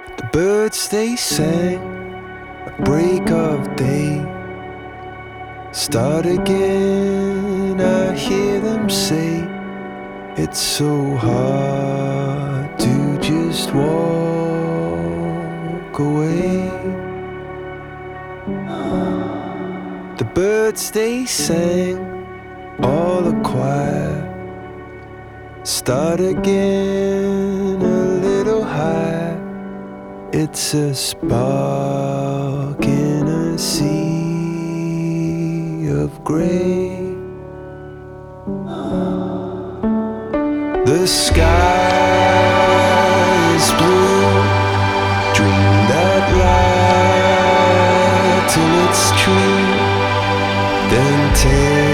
The birds they sang at break of day. Start again, I hear them say, it's so hard to just walk away. The birds they sang, all a choir. Start again, a little higher. It's a spark in a sea of grey. The sky is blue. Dream that light till it's true. Then take